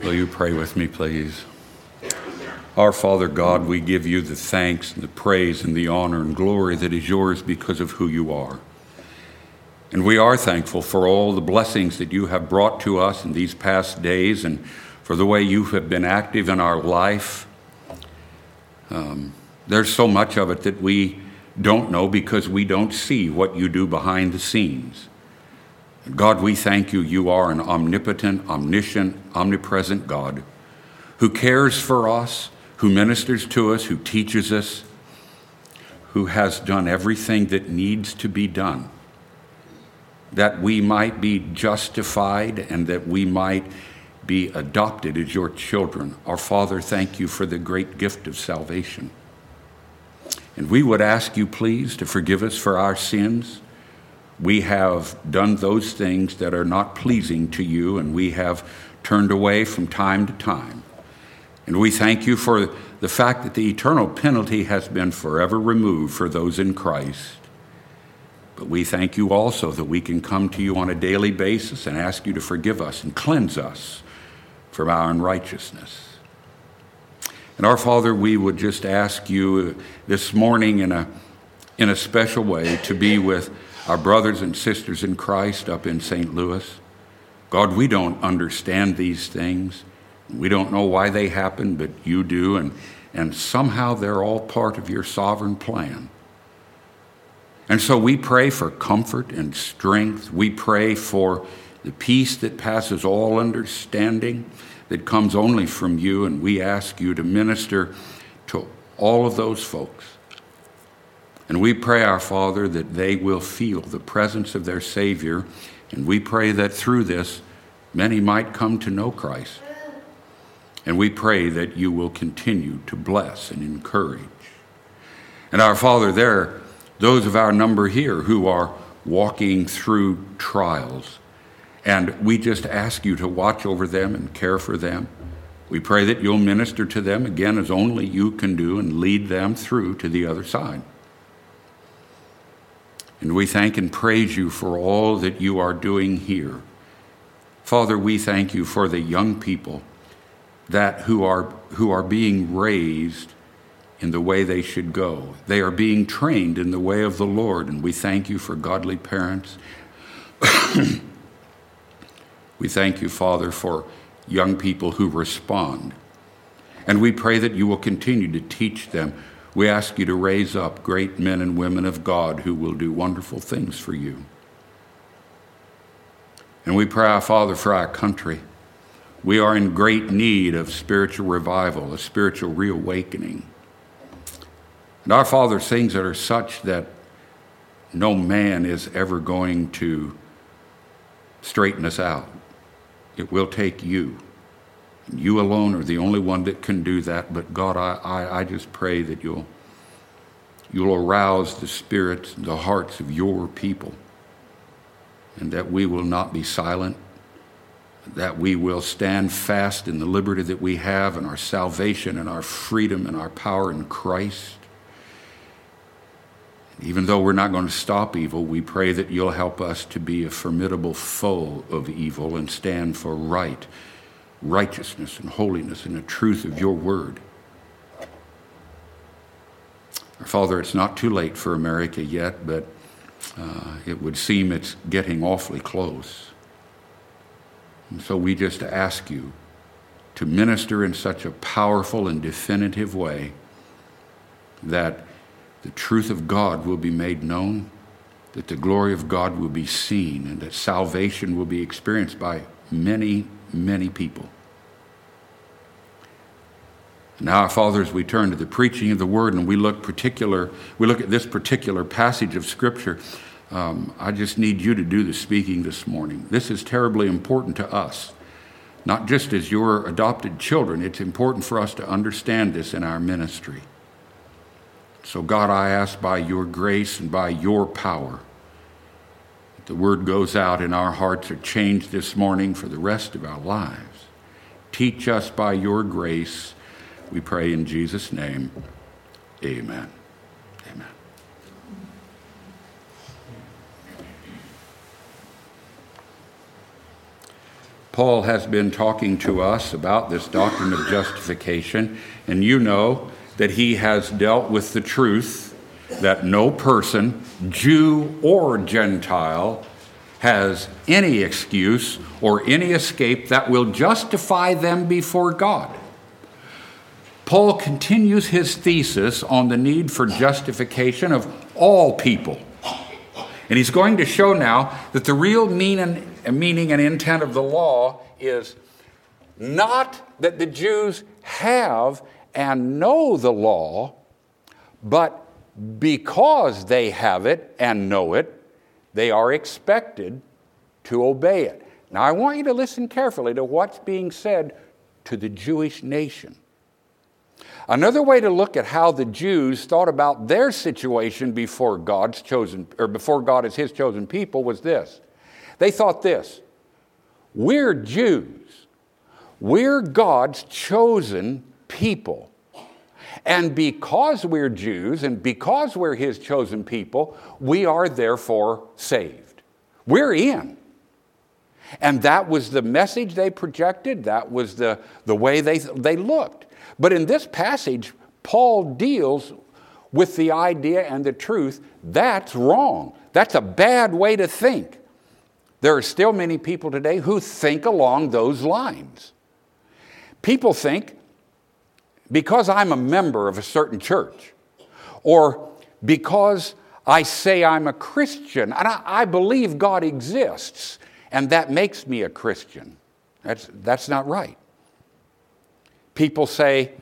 Will you pray with me, please? Our Father God, we give you the thanks and the praise and the honor and glory that is yours because of who you are. And we are thankful for all the blessings that you have brought to us in these past days and for the way you have been active in our life. There's so much of it that we don't know because we don't see what you do behind the scenes. God, we thank you. You are an omnipotent, omniscient, omnipresent God who cares for us, who ministers to us, who teaches us, who has done everything that needs to be done, that we might be justified and that we might be adopted as your children. Our Father, thank you for the great gift of salvation. And we would ask you, please, to forgive us for our sins. We have done those things that are not pleasing to you, and we have turned away from time to time. And we thank you for the fact that the eternal penalty has been forever removed for those in Christ. But we thank you also that we can come to you on a daily basis and ask you to forgive us and cleanse us from our unrighteousness. And our Father, we would just ask you this morning in a special way to be with our brothers and sisters in Christ up in St. Louis. God, we don't understand these things. We don't know why they happen, but you do, and somehow they're all part of your sovereign plan. And so we pray for comfort and strength. We pray for the peace that passes all understanding, that comes only from you, and we ask you to minister to all of those folks. And we pray, our Father, that they will feel the presence of their Savior, and we pray that through this, many might come to know Christ. And we pray that you will continue to bless and encourage. And our Father, there are those of our number here who are walking through trials, and we just ask you to watch over them and care for them. We pray that you'll minister to them again as only you can do and lead them through to the other side. And we thank and praise you for all that you are doing here. Father, we thank you for the young people who are being raised in the way they should go. They are being trained in the way of the Lord, and we thank you for godly parents. We thank you, Father, for young people who respond. And we pray that you will continue to teach them. We ask you to raise up great men and women of God who will do wonderful things for you. And we pray, our Father, for our country. We are in great need of spiritual revival, a spiritual reawakening. And our Father, things that are such that no man is ever going to straighten us out. It will take you. And you alone are the only one that can do that. But God, I just pray that you'll arouse the spirits and the hearts of your people, and that we will not be silent, that we will stand fast in the liberty that we have and our salvation and our freedom and our power in Christ. Even though we're not going to stop evil, we pray that you'll help us to be a formidable foe of evil and stand for righteousness and holiness and the truth of your word. Our Father, it's not too late for America yet, but it would seem it's getting awfully close. And so we just ask you to minister in such a powerful and definitive way that the truth of God will be made known, that the glory of God will be seen, and that salvation will be experienced by many, many people. Now, our Father, as we turn to the preaching of the word and we look at this particular passage of Scripture, I just need you to do the speaking this morning. This is terribly important to us, not just as your adopted children. It's important for us to understand this in our ministry. So God, I ask by your grace and by your power that the word goes out and our hearts are changed this morning for the rest of our lives. Teach us by your grace, we pray in Jesus' name. Amen. Amen. Paul has been talking to us about this doctrine of justification, and you know that he has dealt with the truth that no person, Jew or Gentile, has any excuse or any escape that will justify them before God. Paul continues his thesis on the need for justification of all people. And he's going to show now that the real meaning and intent of the law is not that the Jews have and know the law, but because they have it and know it, they are expected to obey it. Now, I want you to listen carefully to what's being said to the Jewish nation. Another way to look at how the Jews thought about their situation before God as his chosen people was this. They thought this: we're Jews. We're God's chosen people. And because we're Jews and because we're his chosen people, we are therefore saved. We're in. And that was the message they projected. That was the way they looked. But in this passage, Paul deals with the idea and the truth. That's wrong. That's a bad way to think. There are still many people today who think along those lines. People think, because I'm a member of a certain church, or because I say I'm a Christian, and I believe God exists, and that makes me a Christian. That's not right. People say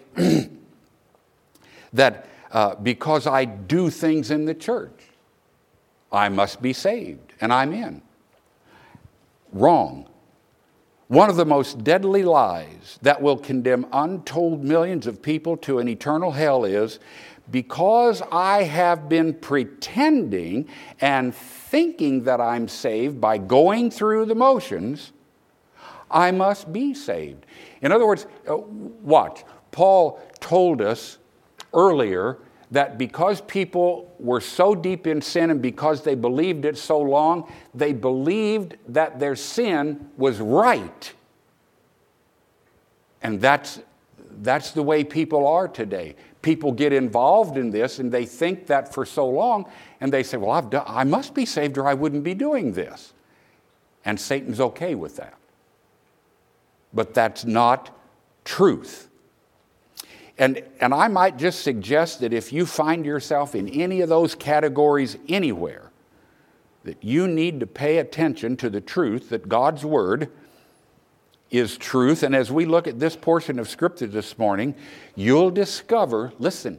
that because I do things in the church, I must be saved, and I'm in. Wrong. One of the most deadly lies that will condemn untold millions of people to an eternal hell is, because I have been pretending and thinking that I'm saved by going through the motions, I must be saved. In other words, watch. Paul told us earlier that because people were so deep in sin and because they believed it so long, they believed that their sin was right. And that's the way people are today. People get involved in this and they think that for so long, and they say, well, I must be saved or I wouldn't be doing this. And Satan's okay with that. But that's not truth. And I might just suggest that if you find yourself in any of those categories anywhere, that you need to pay attention to the truth that God's Word is truth. And as we look at this portion of Scripture this morning, you'll discover that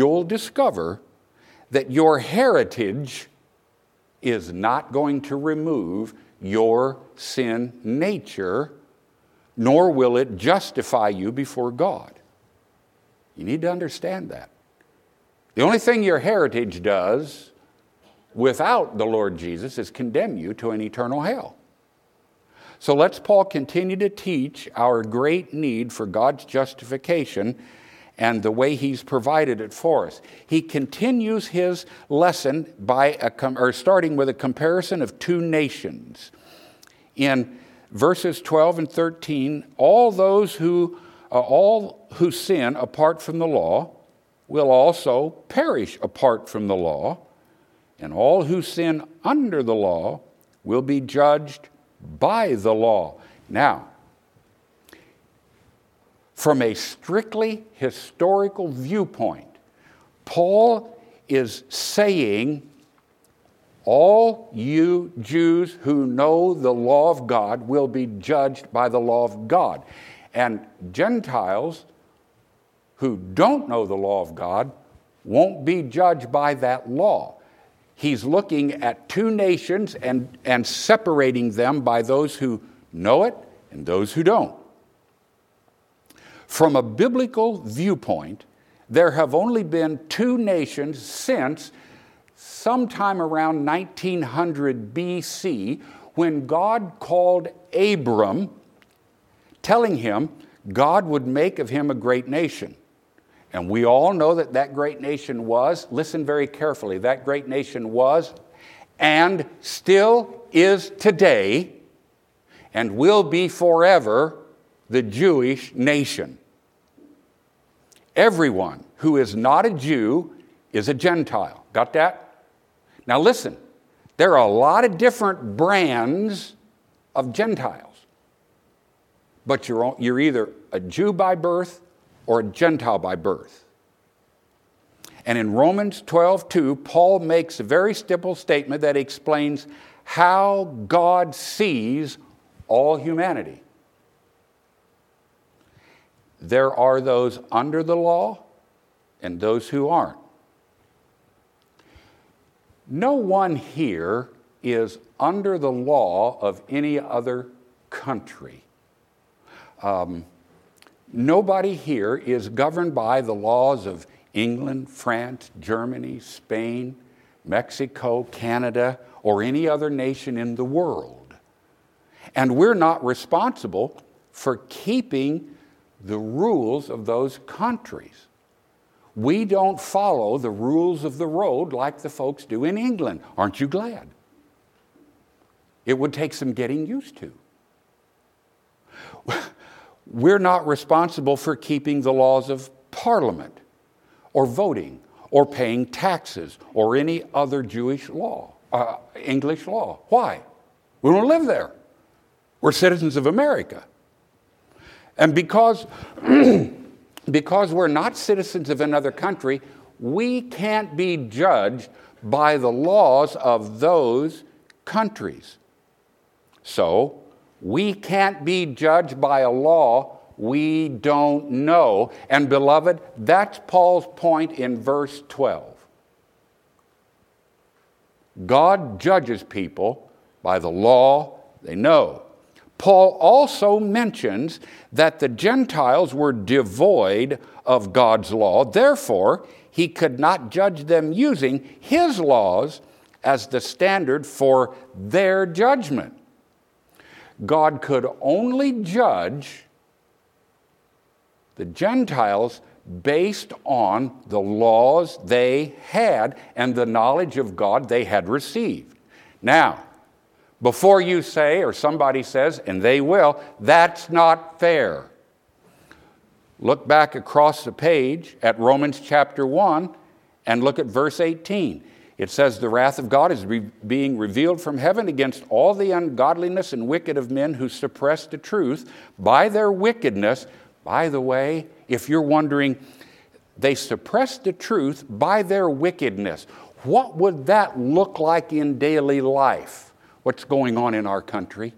your heritage is not going to remove your sin nature, nor will it justify you before God. You need to understand that. The only thing your heritage does without the Lord Jesus is condemn you to an eternal hell. So let's Paul continue to teach our great need for God's justification and the way he's provided it for us. He continues his lesson by starting with a comparison of two nations. In verses 12 and 13, all who sin apart from the law will also perish apart from the law, and all who sin under the law will be judged by the law. Now, from a strictly historical viewpoint, Paul is saying all you Jews who know the law of God will be judged by the law of God. And Gentiles who don't know the law of God won't be judged by that law. He's looking at two nations and separating them by those who know it and those who don't. From a biblical viewpoint, there have only been two nations since sometime around 1900 BC, when God called Abram, telling him God would make of him a great nation. And we all know that great nation was, listen very carefully, that great nation was and still is today and will be forever the Jewish nation. Everyone who is not a Jew is a Gentile. Got that? Now listen, there are a lot of different brands of Gentiles. But you're either a Jew by birth or a Gentile by birth. And in Romans 12:2, Paul makes a very simple statement that explains how God sees all humanity. There are those under the law and those who aren't. No one here is under the law of any other country. Nobody here is governed by the laws of England, France, Germany, Spain, Mexico, Canada, or any other nation in the world. And we're not responsible for keeping the rules of those countries. We don't follow the rules of the road like the folks do in England. Aren't you glad? It would take some getting used to. We're not responsible for keeping the laws of Parliament or voting or paying taxes or any other Jewish law, English law. Why? We don't live there. We're citizens of America. And because we're not citizens of another country, we can't be judged by the laws of those countries. So, we can't be judged by a law we don't know. And beloved, that's Paul's point in verse 12. God judges people by the law they know. Paul also mentions that the Gentiles were devoid of God's law. Therefore, he could not judge them using his laws as the standard for their judgment. God could only judge the Gentiles based on the laws they had and the knowledge of God they had received. Now, before you say, or somebody says, and they will, that's not fair. Look back across the page at Romans chapter 1 and look at verse 18. It says, the wrath of God is being revealed from heaven against all the ungodliness and wicked of men who suppress the truth by their wickedness. By the way, if you're wondering, they suppress the truth by their wickedness. What would that look like in daily life? What's going on in our country?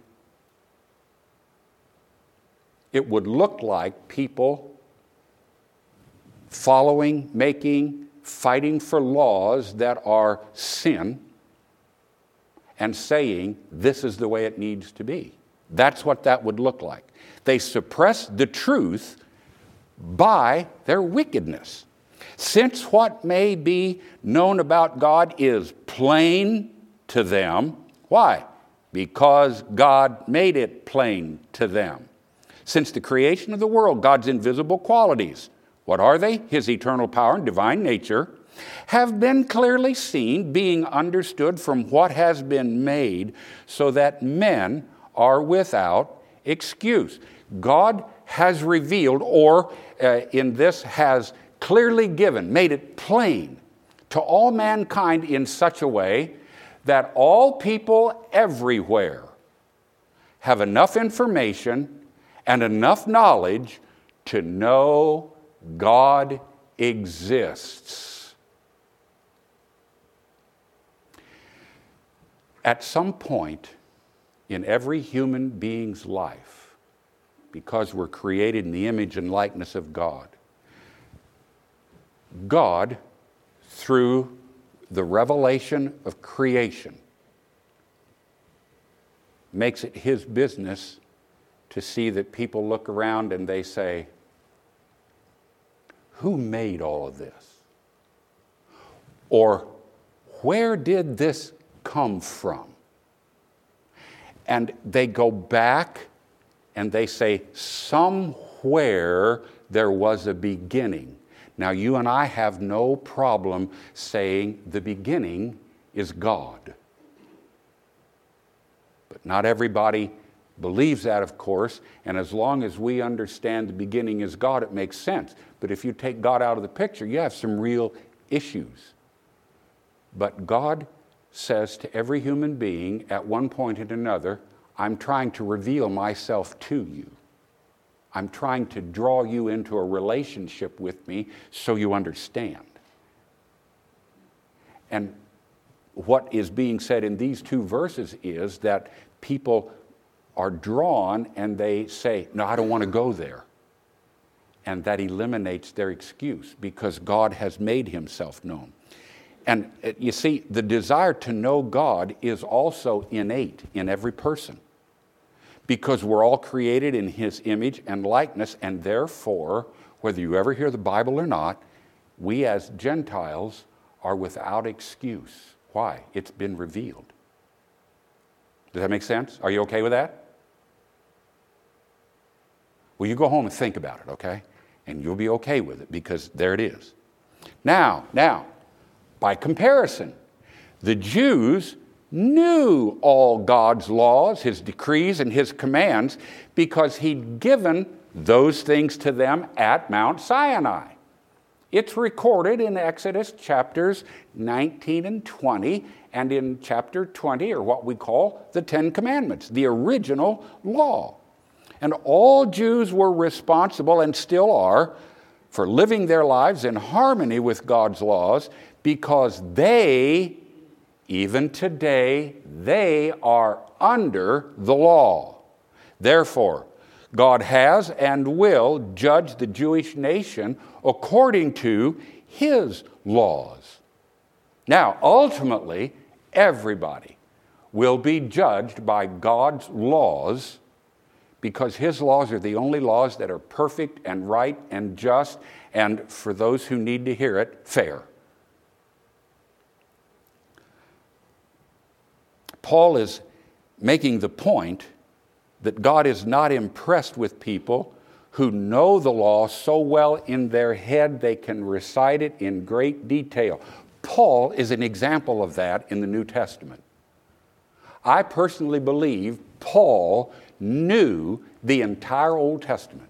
It would look like people following, fighting for laws that are sin and saying this is the way it needs to be. That's what that would look like. They suppress the truth by their wickedness. Since what may be known about God is plain to them, why? Because God made it plain to them. Since the creation of the world, God's invisible qualities, what are they? His eternal power and divine nature have been clearly seen, being understood from what has been made, so that men are without excuse. God has revealed, or in this has clearly given, made it plain to all mankind in such a way that all people everywhere have enough information and enough knowledge to know God exists. At some point in every human being's life, because we're created in the image and likeness of God, God, through the revelation of creation, makes it his business to see that people look around and they say, who made all of this? Or where did this come from? And they go back and they say, somewhere there was a beginning. Now, you and I have no problem saying the beginning is God. But not everybody believes that, of course, and as long as we understand the beginning is God, it makes sense. But if you take God out of the picture, you have some real issues. But God says to every human being at one point or another, I'm trying to reveal myself to you. I'm trying to draw you into a relationship with me so you understand. And what is being said in these two verses is that people are drawn and they say, no, I don't want to go there. And that eliminates their excuse because God has made himself known. And you see, the desire to know God is also innate in every person because we're all created in his image and likeness, and therefore, whether you ever hear the Bible or not, we as Gentiles are without excuse. Why? It's been revealed. Does that make sense? Are you okay with that? Well, you go home and think about it, okay? And you'll be okay with it because there it is. Now, by comparison, the Jews knew all God's laws, his decrees, and his commands because he'd given those things to them at Mount Sinai. It's recorded in Exodus chapters 19 and 20, and in chapter 20 are what we call the Ten Commandments, the original law. And all Jews were responsible, and still are, for living their lives in harmony with God's laws because they, even today, they are under the law. Therefore, God has and will judge the Jewish nation according to his laws. Now, ultimately, everybody will be judged by God's laws because his laws are the only laws that are perfect and right and just, and for those who need to hear it, fair. Paul is making the point that God is not impressed with people who know the law so well in their head they can recite it in great detail. Paul is an example of that in the New Testament. I personally believe Paul knew the entire Old Testament.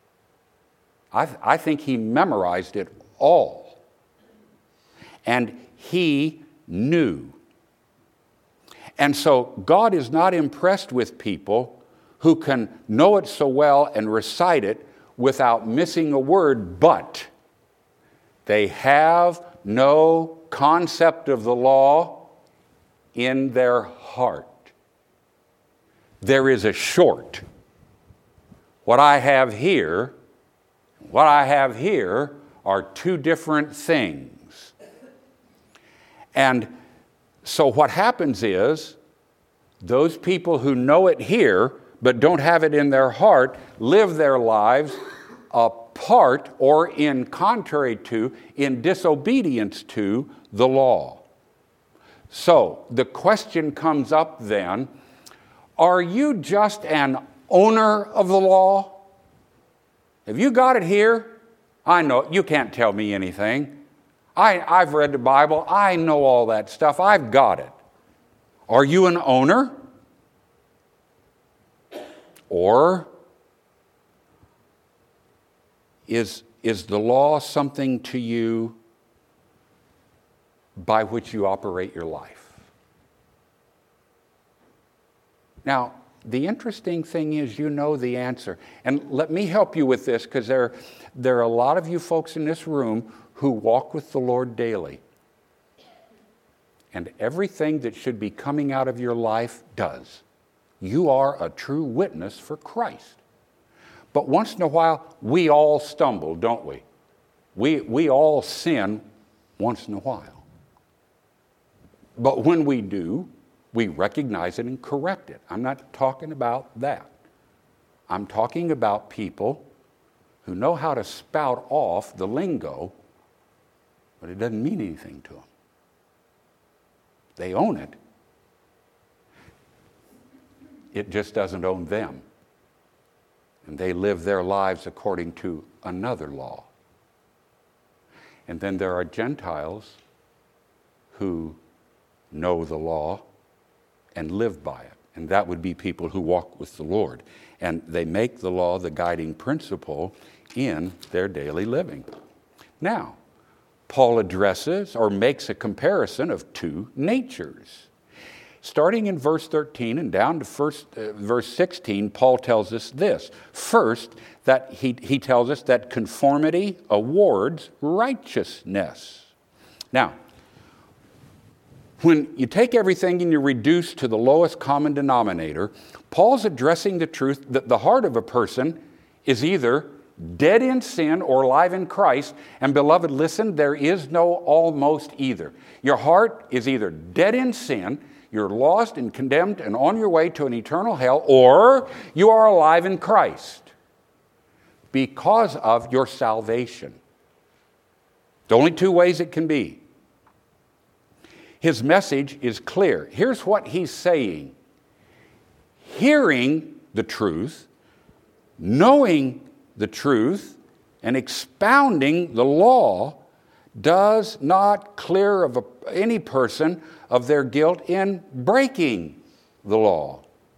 I think he memorized it all. And he knew. And so God is not impressed with people who can know it so well and recite it without missing a word, but they have no concept of the law in their heart. There is a short. What I have here are two different things. And so what happens is those people who know it here but don't have it in their heart live their lives apart or in contrary to, in disobedience to the law. So the question comes up then, are you just an owner of the law? Have you got it here? I know, you can't tell me anything. I've read the Bible. I know all that stuff. I've got it. Are you an owner? Or is the law something to you by which you operate your life? Now, the interesting thing is you know the answer. And let me help you with this because there are a lot of you folks in this room who walk with the Lord daily. And everything that should be coming out of your life does. You are a true witness for Christ. But once in a while, we all stumble, don't we? We all sin once in a while. But when we do, we recognize it and correct it. I'm not talking about that. I'm talking about people who know how to spout off the lingo, but it doesn't mean anything to them. They own it. It just doesn't own them. And they live their lives according to another law. And then there are Gentiles who know the law and live by it. And that would be people who walk with the Lord. And they make the law the guiding principle in their daily living. Now, Paul addresses or makes a comparison of two natures. Starting in verse 13 and down to verse 16, Paul tells us this. First, that he tells us that conformity awards righteousness. Now, when you take everything and you reduce to the lowest common denominator, Paul's addressing the truth that the heart of a person is either dead in sin or alive in Christ. And beloved, listen, there is no almost either. Your heart is either dead in sin, you're lost and condemned and on your way to an eternal hell, or you are alive in Christ because of your salvation. The only two ways it can be. His message is clear. Here's what he's saying. Hearing the truth, knowing the truth, and expounding the law does not clear any person of their guilt in breaking the law.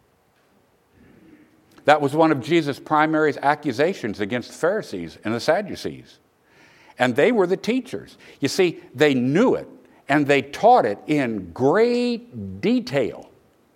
That was one of Jesus' primary accusations against the Pharisees and the Sadducees. And they were the teachers. You see, they knew it, and they taught it in great detail.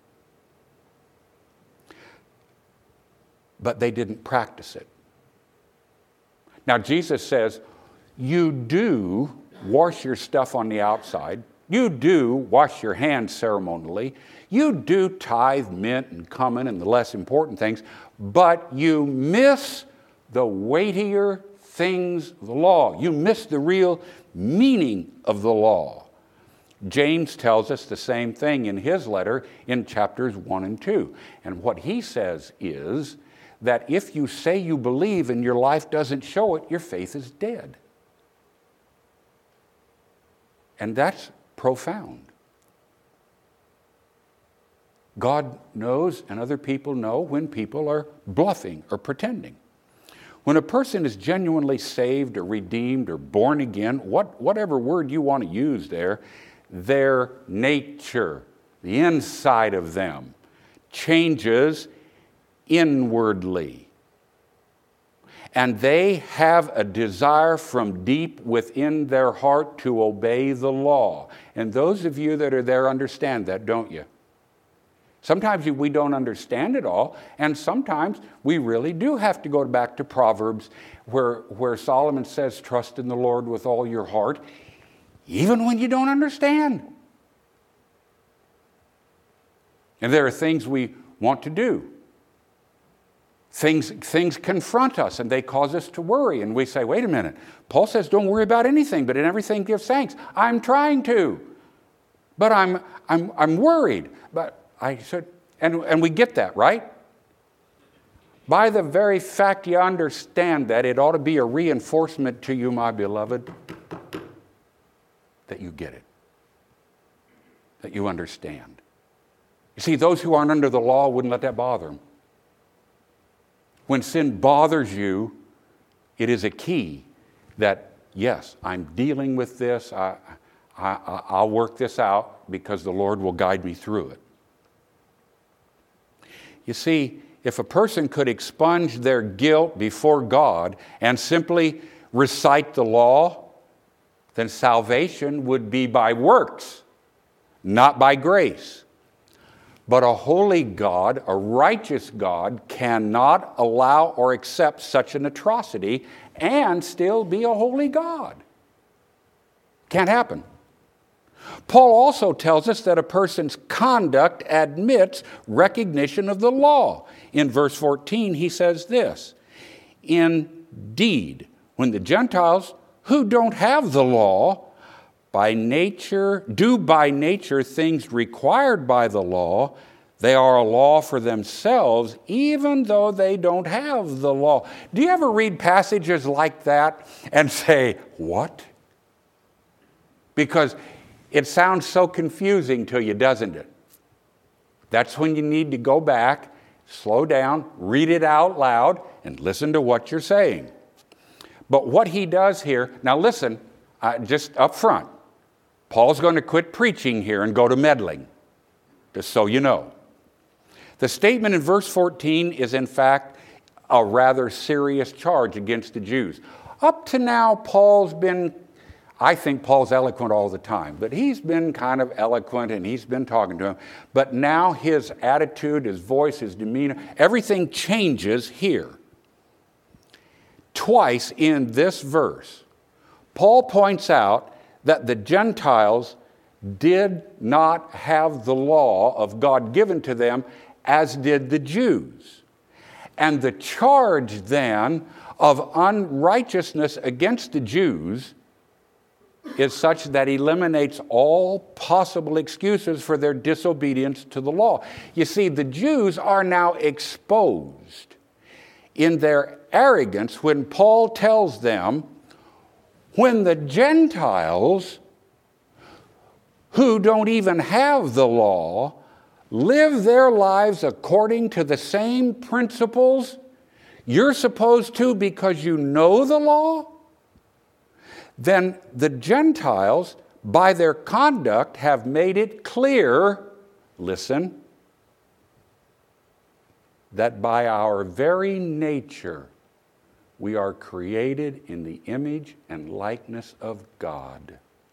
But they didn't practice it. Now, Jesus says, you do wash your stuff on the outside. You do wash your hands ceremonially. You do tithe, mint, and cumin, and the less important things. But you miss the weightier things of the law. You miss the real meaning of the law. James tells us the same thing in his letter in chapters 1 and 2. And what he says is that if you say you believe and your life doesn't show it, your faith is dead. And that's profound. God knows and other people know when people are bluffing or pretending. When a person is genuinely saved or redeemed or born again, whatever word you want to use there, their nature, the inside of them, changes inwardly. And they have a desire from deep within their heart to obey the law. And those of you that are there understand that, don't you? Sometimes we don't understand it all, and sometimes we really do have to go back to Proverbs where Solomon says, trust in the Lord with all your heart, even when you don't understand. And there are things we want to do. Things confront us and they cause us to worry. And we say, wait a minute, Paul says don't worry about anything, but in everything give thanks. I'm trying to, but I'm worried. But I said, and we get that, right? By the very fact you understand that, it ought to be a reinforcement to you, my beloved, that you get it, that you understand. You see, those who aren't under the law wouldn't let that bother them. When sin bothers you, it is a key that, yes, I'm dealing with this. I'll work this out because the Lord will guide me through it. You see, if a person could expunge their guilt before God and simply recite the law, then salvation would be by works, not by grace. But a holy God, a righteous God, cannot allow or accept such an atrocity and still be a holy God. Can't happen. Paul also tells us that a person's conduct admits recognition of the law. In verse 14, he says this, indeed, when the Gentiles who don't have the law by nature things required by the law, they are a law for themselves, even though they don't have the law. Do you ever read passages like that and say, what? Because it sounds so confusing to you, doesn't it? That's when you need to go back, slow down, read it out loud, and listen to what you're saying. But what he does here, now listen, just up front, Paul's going to quit preaching here and go to meddling, just so you know. The statement in verse 14 is in fact a rather serious charge against the Jews. Up to now, I think Paul's eloquent all the time, but he's been kind of eloquent and he's been talking to them. But now his attitude, his voice, his demeanor, everything changes here. Twice in this verse, Paul points out that the Gentiles did not have the law of God given to them as did the Jews. And the charge then of unrighteousness against the Jews is such that eliminates all possible excuses for their disobedience to the law. You see, the Jews are now exposed in their arrogance when Paul tells them, when the Gentiles, who don't even have the law, live their lives according to the same principles you're supposed to because you know the law, then the Gentiles, by their conduct, have made it clear, listen, that by our very nature, we are created in the image and likeness of God.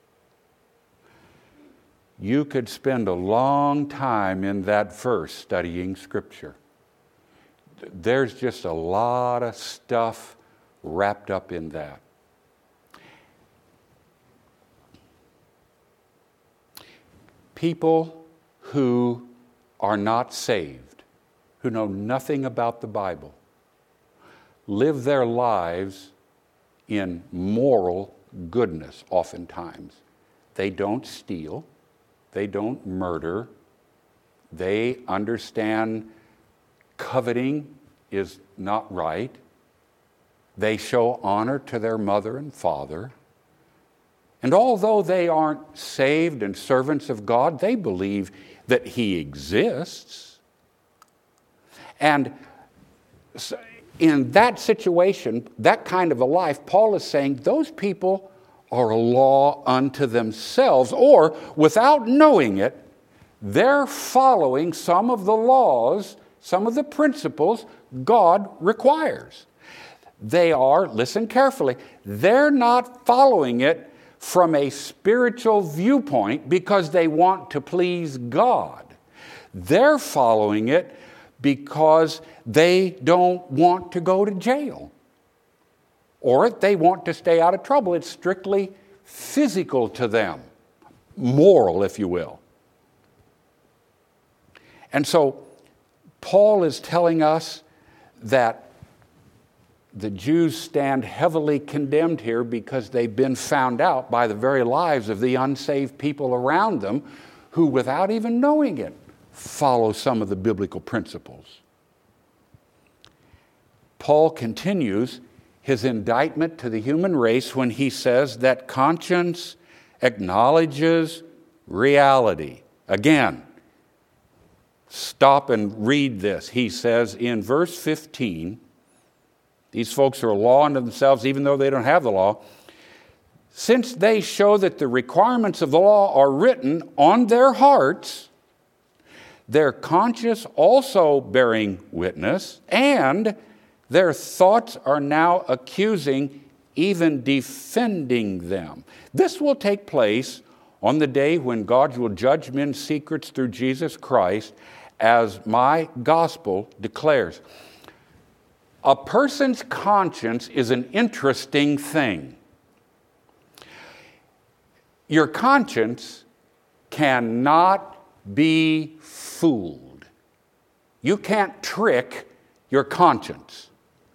You could spend a long time in that verse studying Scripture. There's just a lot of stuff wrapped up in that. People who are not saved, who know nothing about the Bible, live their lives in moral goodness oftentimes. They don't steal. They don't murder. They understand coveting is not right. They show honor to their mother and father. And although they aren't saved and servants of God, they believe that He exists. And in that situation, that kind of a life, Paul is saying those people are a law unto themselves, or without knowing it, they're following some of the laws, some of the principles God requires. They are, listen carefully, they're not following it from a spiritual viewpoint because they want to please God. They're following it because they don't want to go to jail, or they want to stay out of trouble. It's strictly physical to them, moral, if you will. And so Paul is telling us that the Jews stand heavily condemned here because they've been found out by the very lives of the unsaved people around them who, without even knowing it, follow some of the biblical principles. Paul continues his indictment to the human race when he says that conscience acknowledges reality. Again, stop and read this. He says in verse 15, these folks are a law unto themselves even though they don't have the law. Since they show that the requirements of the law are written on their hearts, their conscience also bearing witness, and their thoughts are now accusing, even defending them. This will take place on the day when God will judge men's secrets through Jesus Christ, as my gospel declares. A person's conscience is an interesting thing. Your conscience cannot be fooled. You can't trick your conscience.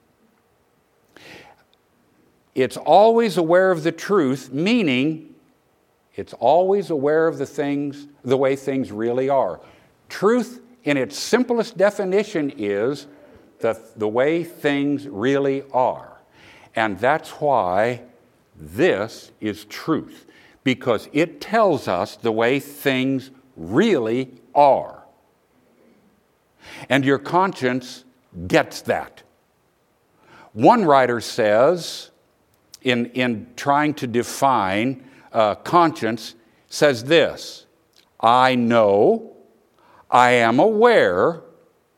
It's always aware of the truth, meaning it's always aware of the way things really are. Truth, in its simplest definition, is the way things really are. And that's why this is truth, because it tells us the way things really are. And your conscience gets that. One writer says, in trying to define conscience, says this: I know, I am aware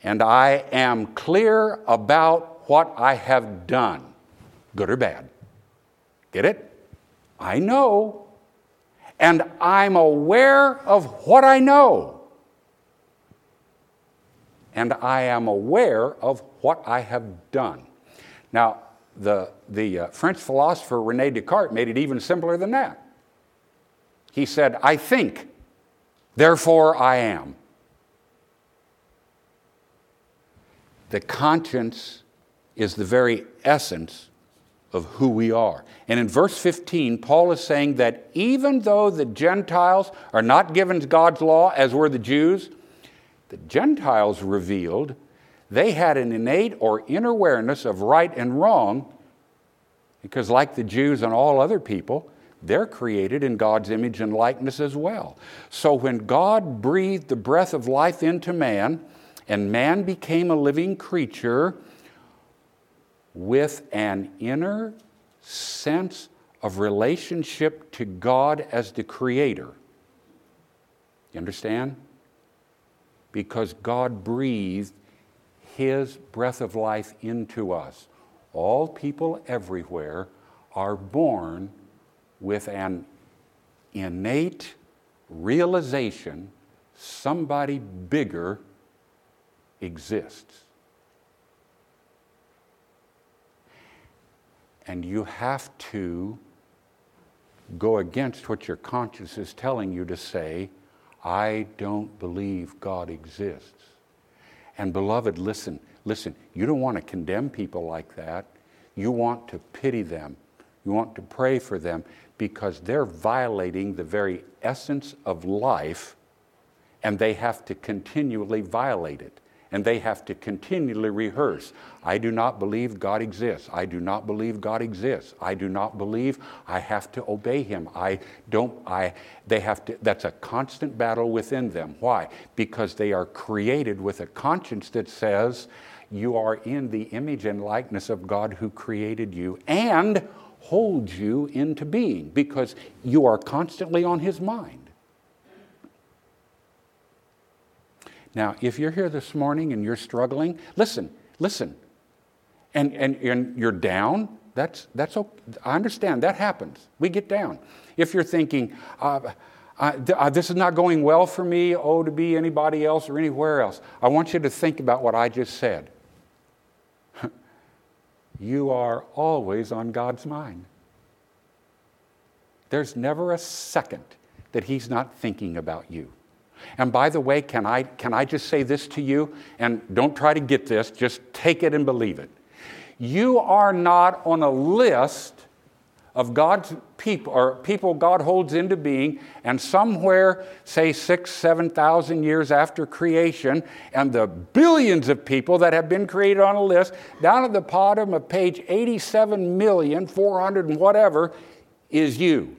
and I am clear about what I have done, good or bad. Get it? I know, and I'm aware of what I know. And I am aware of what I have done. Now, the French philosopher René Descartes made it even simpler than that. He said, I think, therefore I am. The conscience is the very essence of who we are. And in verse 15, Paul is saying that even though the Gentiles are not given God's law as were the Jews, the Gentiles revealed they had an innate or inner awareness of right and wrong because, like the Jews and all other people, they're created in God's image and likeness as well. So when God breathed the breath of life into man, and man became a living creature with an inner sense of relationship to God as the Creator. You understand? Because God breathed His breath of life into us. All people everywhere are born with an innate realization somebody bigger exists. And you have to go against what your conscience is telling you to say, I don't believe God exists. And beloved, listen, you don't want to condemn people like that. You want to pity them. You want to pray for them because they're violating the very essence of life, and they have to continually violate it. And they have to continually rehearse. I do not believe God exists. I do not believe God exists. I do not believe I have to obey Him. That's a constant battle within them. Why? Because they are created with a conscience that says, you are in the image and likeness of God who created you and holds you into being, because you are constantly on His mind. Now, if you're here this morning and you're struggling, listen, and you're down, that's okay. I understand, that happens. We get down. If you're thinking, this is not going well for me, to be anybody else or anywhere else, I want you to think about what I just said. You are always on God's mind. There's never a second that He's not thinking about you. And by the way, can I just say this to you? And don't try to get this, just take it and believe it. You are not on a list of God's people, or people God holds into being, and somewhere, say 6,000-7,000 years after creation, and the billions of people that have been created on a list, down at the bottom of page 87,400,000 and whatever, is you.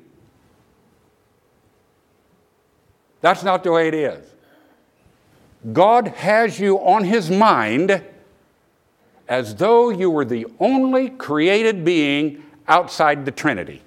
That's not the way it is. God has you on His mind as though you were the only created being outside the Trinity.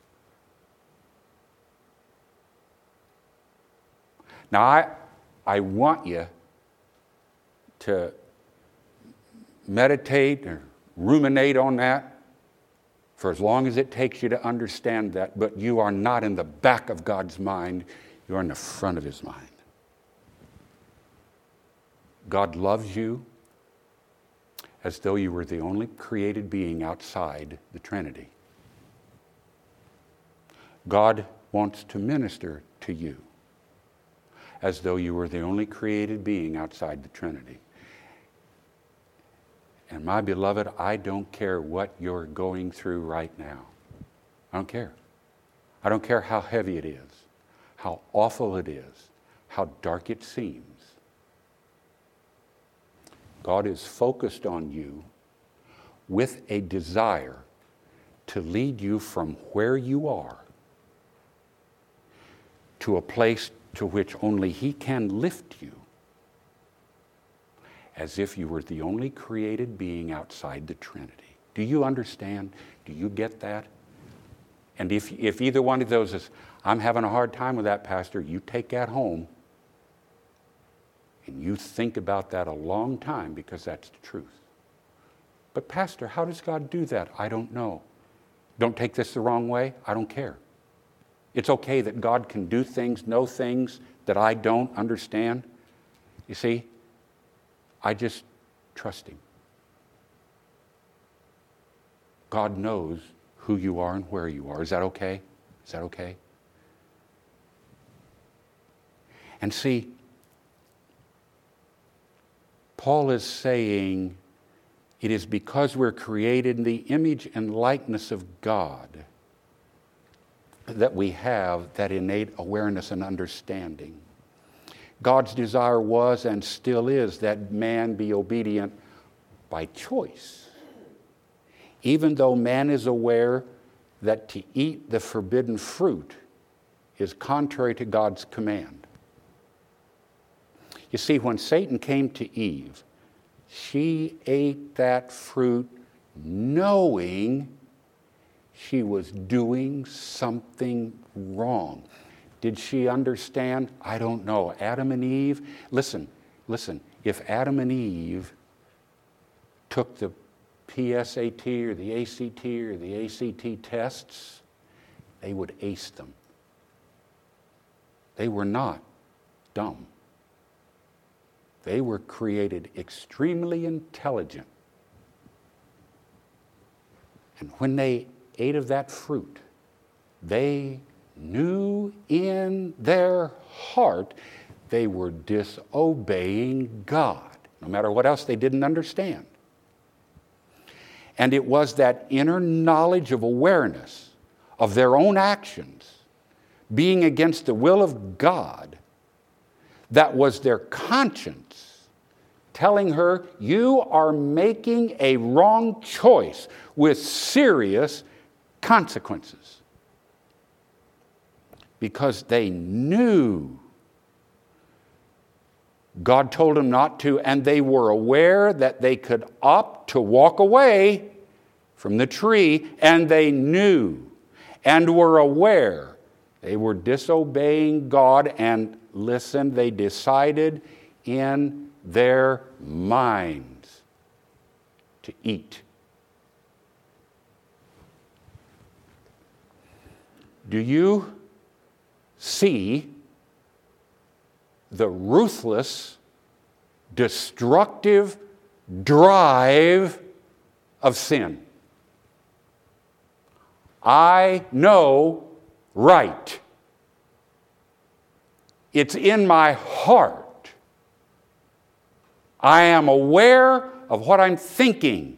Now, I want you to meditate or ruminate on that for as long as it takes you to understand that, but you are not in the back of God's mind. You're in the front of His mind. God loves you as though you were the only created being outside the Trinity. God wants to minister to you as though you were the only created being outside the Trinity. And my beloved, I don't care what you're going through right now. I don't care. I don't care how heavy it is, how awful it is, how dark it seems. God is focused on you with a desire to lead you from where you are to a place to which only He can lift you, as if you were the only created being outside the Trinity. Do you understand? Do you get that? And if either one of those is, I'm having a hard time with that, Pastor, you take that home And you think about that a long time because that's the truth. But Pastor, how does God do that? I don't know. Don't take this the wrong way. I don't care. It's okay that God can do things, know things that I don't understand. You see, I just trust Him. God knows who you are and where you are. Is that okay? Is that okay? And see, Paul is saying it is because we're created in the image and likeness of God that we have that innate awareness and understanding. God's desire was and still is that man be obedient by choice. Even though man is aware that to eat the forbidden fruit is contrary to God's command. You see, when Satan came to Eve, she ate that fruit knowing she was doing something wrong. Did she understand? I don't know. Adam and Eve, listen, if Adam and Eve took the PSAT or the ACT or the ACT tests, they would ace them. They were not dumb. They were created extremely intelligent. And when they ate of that fruit, they knew in their heart they were disobeying God, no matter what else they didn't understand. And it was that inner knowledge of awareness of their own actions being against the will of God that was their conscience telling her, you are making a wrong choice with serious consequences. Because they knew God told them not to, and they were aware that they could opt to walk away from the tree, and they knew and were aware they were disobeying God, and listen, they decided in their minds to eat. Do you see the ruthless, destructive drive of sin? I know right. It's in my heart. I am aware of what I'm thinking.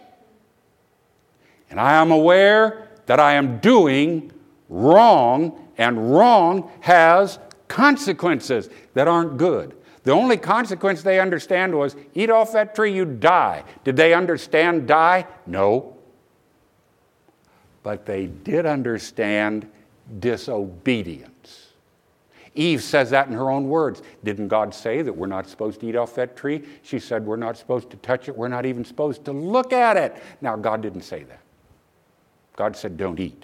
And I am aware that I am doing wrong, and wrong has consequences that aren't good. The only consequence they understand was, eat off that tree, you die. Did they understand die? No. But they did understand disobedience. Eve says that in her own words. Didn't God say that we're not supposed to eat off that tree? She said we're not supposed to touch it. We're not even supposed to look at it. Now, God didn't say that. God said don't eat.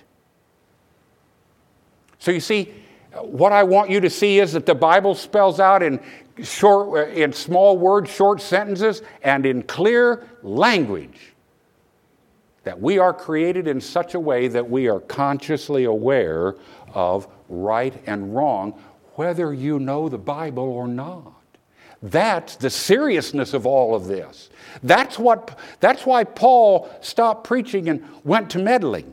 So you see, what I want you to see is that the Bible spells out in small words, short sentences, and in clear language that we are created in such a way that we are consciously aware of right and wrong, whether you know the Bible or not. That's the seriousness of all of this. That's why Paul stopped preaching and went to meddling.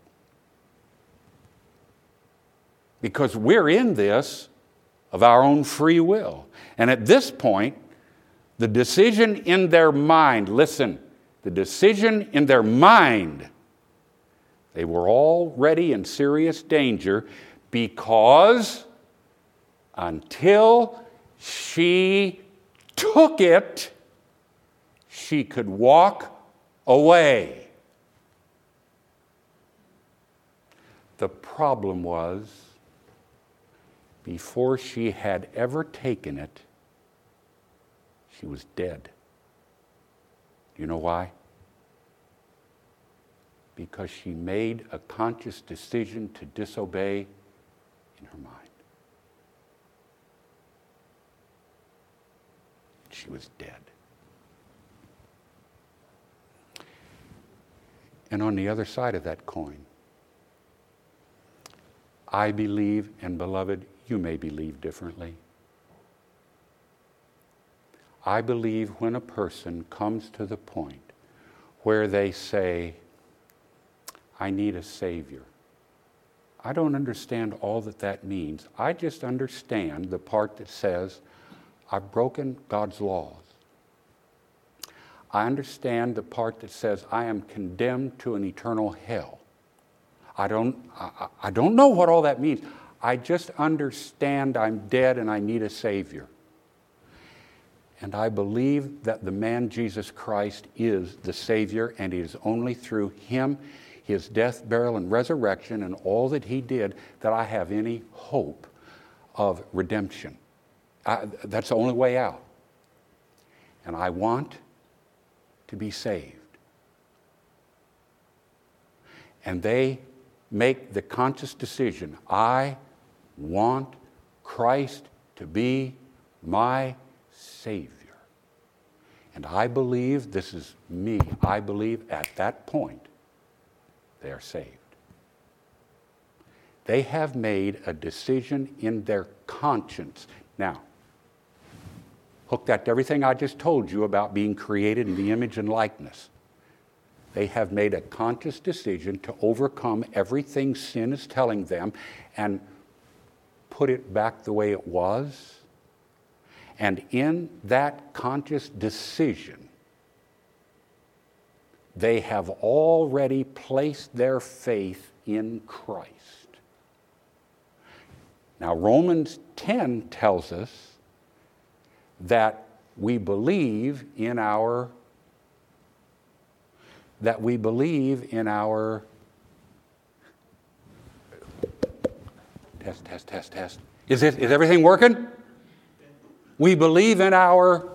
Because we're in this of our own free will. And at this point, the decision in their mind, listen, the decision in their mind, they were already in serious danger because until she took it, she could walk away. The problem was, before she had ever taken it, she was dead. Do you know why? Because she made a conscious decision to disobey in her mind. She was dead. And on the other side of that coin, I believe, and beloved, you may believe differently. I believe when a person comes to the point where they say, I need a Savior. I don't understand all that means. I just understand the part that says, I've broken God's laws. I understand the part that says, I am condemned to an eternal hell. I don't know what all that means. I just understand I'm dead and I need a Savior. And I believe that the man Jesus Christ is the Savior, and it is only through Him, His death, burial, and resurrection, and all that He did, that I have any hope of redemption. That's the only way out. And I want to be saved. And they make the conscious decision, I want Christ to be my Savior. And I believe, this is me, I believe at that point they are saved. They have made a decision in their conscience. Now, hook that to everything I just told you about being created in the image and likeness. They have made a conscious decision to overcome everything sin is telling them and put it back the way it was. And in that conscious decision, they have already placed their faith in Christ. Now, Romans 10 tells us that we believe in our test. Is everything working? We believe in our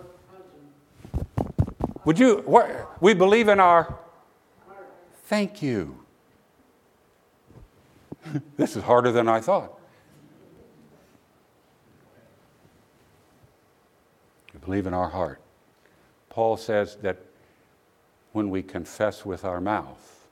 we believe in our thank you. This is harder than I thought. We believe in our heart. Paul says that when we confess with our mouth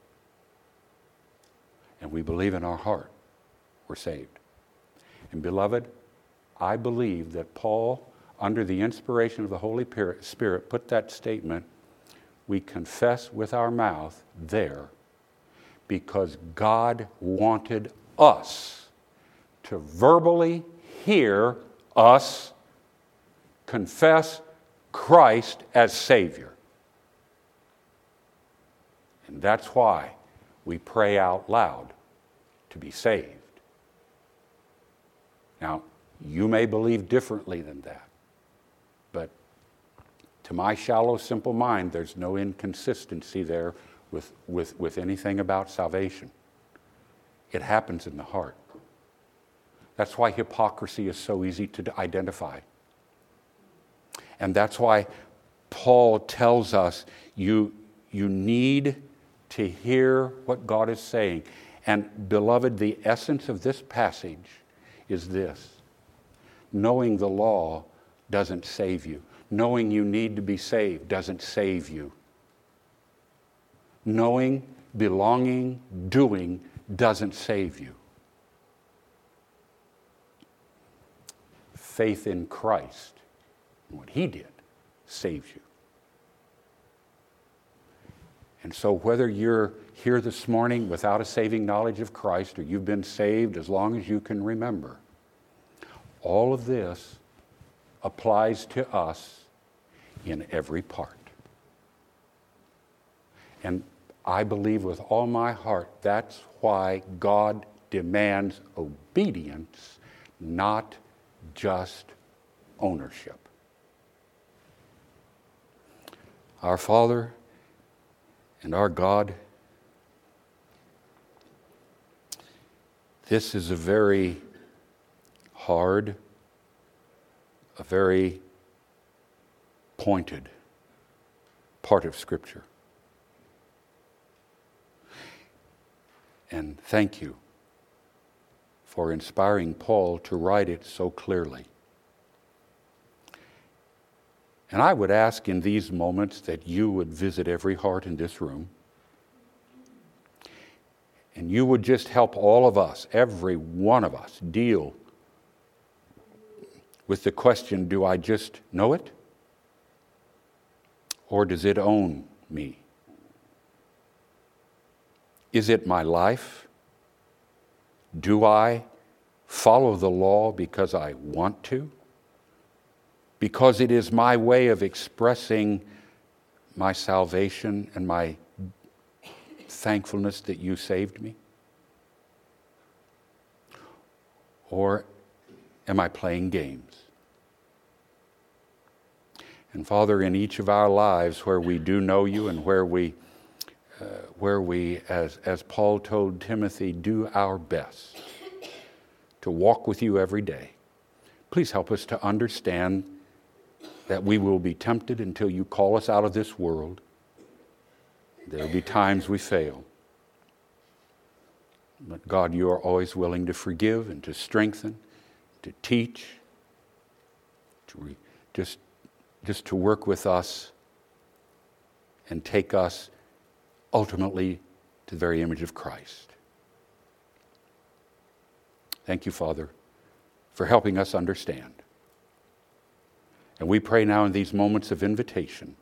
and we believe in our heart, we're saved. And beloved, I believe that Paul, under the inspiration of the Holy Spirit, put that statement, we confess with our mouth there because God wanted us to verbally hear us confess Christ as Savior. And that's why we pray out loud to be saved. Now, you may believe differently than that, but to my shallow, simple mind, there's no inconsistency there with anything about salvation. It happens in the heart. That's why hypocrisy is so easy to identify. And that's why Paul tells us you need to hear what God is saying. And beloved, the essence of this passage is this. Knowing the law doesn't save you. Knowing you need to be saved doesn't save you. Knowing, belonging, doing doesn't save you. Faith in Christ, what He did, saves you. And so whether you're here this morning without a saving knowledge of Christ or you've been saved as long as you can remember, all of this applies to us in every part. And I believe with all my heart that's why God demands obedience, not just ownership. Our Father and our God, this is a very hard, a very pointed part of Scripture. And thank you for inspiring Paul to write it so clearly. And I would ask in these moments that you would visit every heart in this room. And you would just help all of us, every one of us, deal with the question, do I just know it? Or does it own me? Is it my life? Do I follow the law because I want to? Because it is my way of expressing my salvation and my thankfulness that you saved me? Or am I playing games? And Father, in each of our lives where we do know you and where we, as Paul told Timothy, do our best to walk with you every day, please help us to understand that we will be tempted until you call us out of this world. There will be times we fail. But God, you are always willing to forgive and to strengthen, to teach, just to work with us and take us ultimately to the very image of Christ. Thank you, Father, for helping us understand. And we pray now in these moments of invitation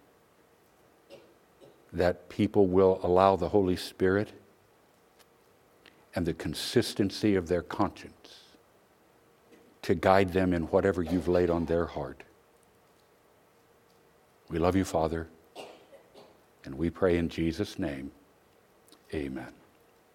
that people will allow the Holy Spirit and the consistency of their conscience to guide them in whatever you've laid on their heart. We love you, Father, and we pray in Jesus' name, amen.